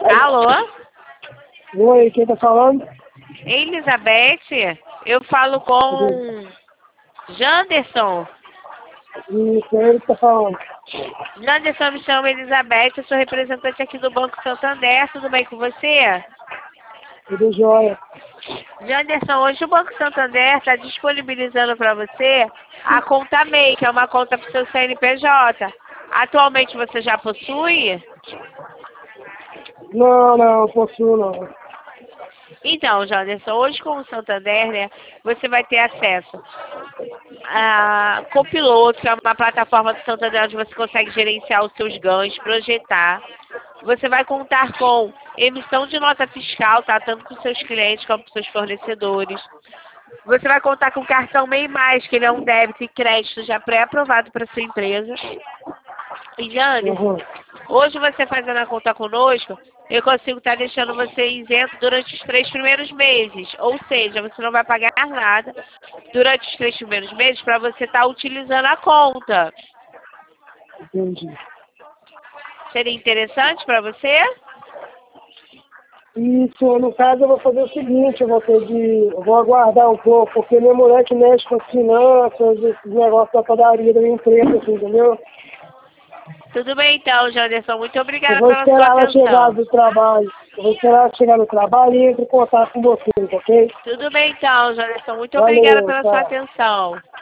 Alô? Oi, quem tá falando? Elizabeth, eu falo com Janderson. Isso, ele que tá falando. Janderson, me chama Elizabeth, eu sou representante aqui do Banco Santander, tudo bem com você? Tudo jóia. Janderson, hoje o Banco Santander está disponibilizando para você a conta MEI, que é uma conta para o seu CNPJ. Atualmente você já possui? Não possuo não. Então, Janderson, hoje com o Santander, né, você vai ter acesso a Copiloto, que é uma plataforma do Santander onde você consegue gerenciar os seus ganhos, projetar. Você vai contar com emissão de nota fiscal, tá? Tanto para os seus clientes como para os seus fornecedores. Você vai contar com o cartão MEI+, que ele é um débito e crédito já pré-aprovado para sua empresa. E, Janderson, hoje você fazendo a conta conosco, eu consigo estar deixando você isento durante os 3 primeiros meses. Ou seja, você não vai pagar nada durante os 3 primeiros meses para você estar utilizando a conta. Entendi. Seria interessante para você? Isso, no caso eu vou fazer o seguinte, eu vou aguardar um pouco, porque minha mulher que mexe com as finanças, esses negócios da padaria da minha empresa, assim, entendeu? Tudo bem então, Janderson. Muito Eu obrigada vou pela sua esperar ela chegar atenção. do trabalho. Eu vou esperar ela chegar no trabalho e entre em contato com vocês, ok? Tudo bem então, Janderson. Muito obrigada Valeu, pela sua tchau. atenção.